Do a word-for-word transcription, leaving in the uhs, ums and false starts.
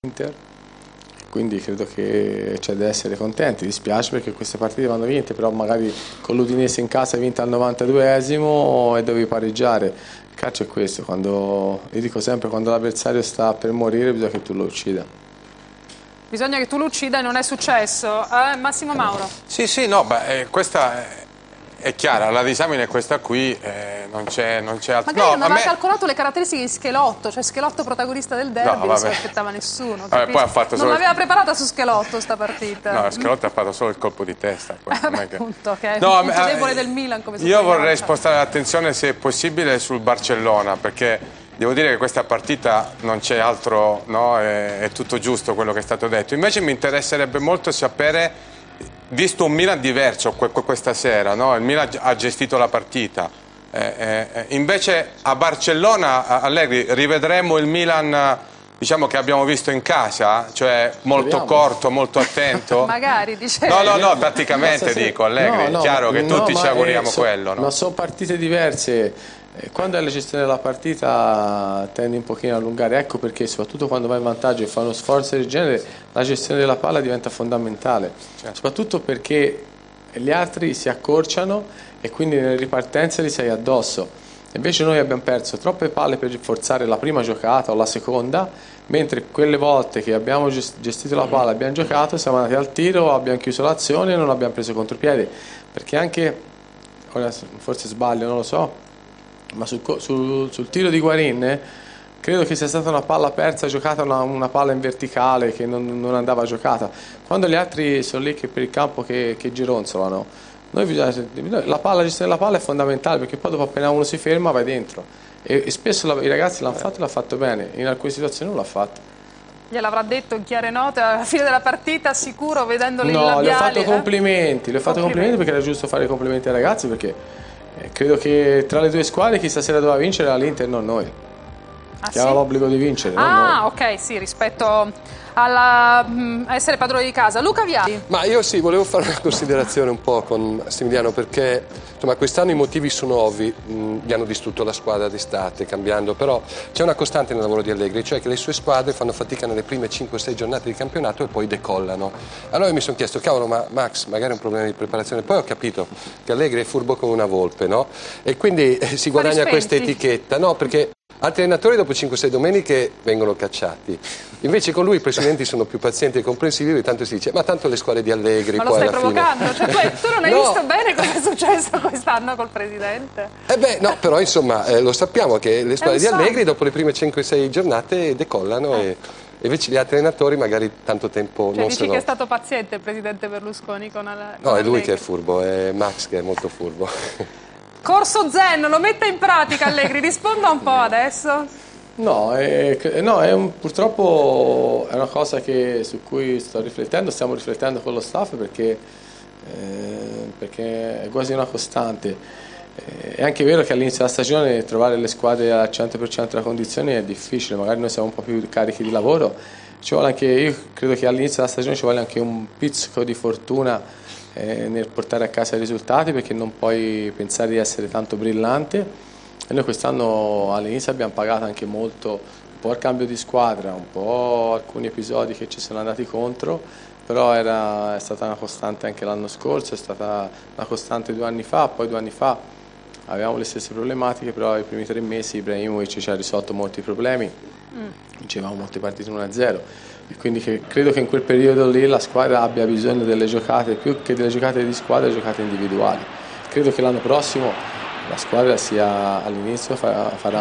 l'Inter, quindi credo che c'è da essere contenti. Dispiace perché queste partite vanno vinte, però magari con l'Udinese in casa vinta al novantaduesimo e dovevi pareggiare. Il calcio è questo, quando, io dico sempre, quando l'avversario sta per morire bisogna che tu lo uccida. Bisogna che tu lo uccida e non è successo. Eh, Massimo Mauro. Sì, sì, no, beh, questa è, è chiara, la disamina è questa qui, eh, non c'è altro. Magari no, non aveva me... calcolato le caratteristiche di Schelotto, cioè Schelotto protagonista del derby, no, non se l'aspettava nessuno. Vabbè, poi ha fatto non solo... l'aveva preparata su Schelotto sta partita. No, Schelotto ha fatto solo il colpo di testa. Poi, eh, non è che... appunto, che è no, il punto eh, debole del Milan. Come io vorrei spostare l'attenzione, se è possibile, sul Barcellona, perché devo dire che questa partita non c'è altro, no? È, è tutto giusto quello che è stato detto. Invece mi interesserebbe molto sapere, visto un Milan diverso questa sera, no? Il Milan ha gestito la partita, eh, eh, invece a Barcellona, Allegri, rivedremo il Milan, diciamo, che abbiamo visto in casa, cioè molto Speriamo. corto, molto attento? Magari, dice. No, no, no, tatticamente dico, Allegri, no, no, è chiaro che no, tutti ci auguriamo so, quello. No? Ma sono partite diverse. Quando è la gestione della partita tendi un pochino a allungare, ecco perché soprattutto quando vai in vantaggio e fai uno sforzo del genere la gestione della palla diventa fondamentale, certo. Soprattutto perché gli altri si accorciano e quindi nelle ripartenze li sei addosso. Invece noi abbiamo perso troppe palle per forzare la prima giocata o la seconda, mentre quelle volte che abbiamo gestito la palla, abbiamo giocato, siamo andati al tiro, abbiamo chiuso l'azione e non abbiamo preso contropiede, perché anche, ora forse sbaglio, non lo so, ma sul, sul, sul tiro di Guarin credo che sia stata una palla persa giocata, una, una palla in verticale che non, non andava giocata. Quando gli altri sono lì che per il campo che, che gironzolano, noi bisogna, la palla, la gestione della palla è fondamentale, perché poi dopo appena uno si ferma vai dentro e, e spesso la, i ragazzi l'hanno fatto e l'ha fatto bene, in alcune situazioni non l'ha fatto. Gliel'avrà detto in chiare note alla fine della partita, sicuro, vedendoli no, in labiali? No, le ho fatto eh? complimenti, le ho fatto complimenti perché era giusto fare i complimenti ai ragazzi, perché credo che tra le due squadre chi stasera doveva vincere era l'Inter, non noi. Ah, che sì? Aveva l'obbligo di vincere. Ah, ok, sì, rispetto alla, mh, a essere padroni di casa. Luca Vialli. Ma io sì, volevo fare una considerazione un po' con Massimiliano, perché insomma, quest'anno i motivi sono ovvi, mh, gli hanno distrutto la squadra d'estate, cambiando, però c'è una costante nel lavoro di Allegri, cioè che le sue squadre fanno fatica nelle prime cinque sei giornate di campionato e poi decollano. Allora io mi sono chiesto, cavolo, ma Max, magari è un problema di preparazione. Poi ho capito che Allegri è furbo come una volpe, no? E quindi eh, si guadagna questa etichetta, no? Perché altri allenatori dopo cinque sei domeniche vengono cacciati. Invece con lui i presidenti sono più pazienti e comprensivi, e tanto si dice, ma tanto le squadre di Allegri ma poi lo stai alla provocando? fine... Cioè, tu non hai no. visto bene cosa è successo quest'anno col presidente? Eh beh, no, però insomma eh, lo sappiamo che le squadre di Allegri dopo le prime cinque sei giornate decollano eh. e... invece gli altri allenatori magari tanto tempo cioè, non dici se lo... che è stato paziente il presidente Berlusconi con Allegri? No, è lui che è furbo, è Max che è molto furbo. Corso Zen, lo metta in pratica Allegri, risponda un po' adesso. No, è, no è un, purtroppo è una cosa che, su cui sto riflettendo, stiamo riflettendo con lo staff, perché, eh, perché è quasi una costante. Eh, è anche vero che all'inizio della stagione trovare le squadre al cento per cento della condizione è difficile, magari noi siamo un po' più carichi di lavoro, ci vuole anche, io credo che all'inizio della stagione ci vuole anche un pizzico di fortuna eh, nel portare a casa i risultati, perché non puoi pensare di essere tanto brillante. E noi quest'anno all'inizio abbiamo pagato anche molto, un po' il cambio di squadra, un po' alcuni episodi che ci sono andati contro, però era, è stata una costante anche l'anno scorso, è stata una costante due anni fa, poi due anni fa avevamo le stesse problematiche, però i primi tre mesi Ibrahimovic ci ha risolto molti problemi, mm. vincevamo molte partite uno a zero, e quindi che, credo che in quel periodo lì la squadra abbia bisogno delle giocate, più che delle giocate di squadra, giocate individuali. Credo che l'anno prossimo la squadra sia all'inizio farà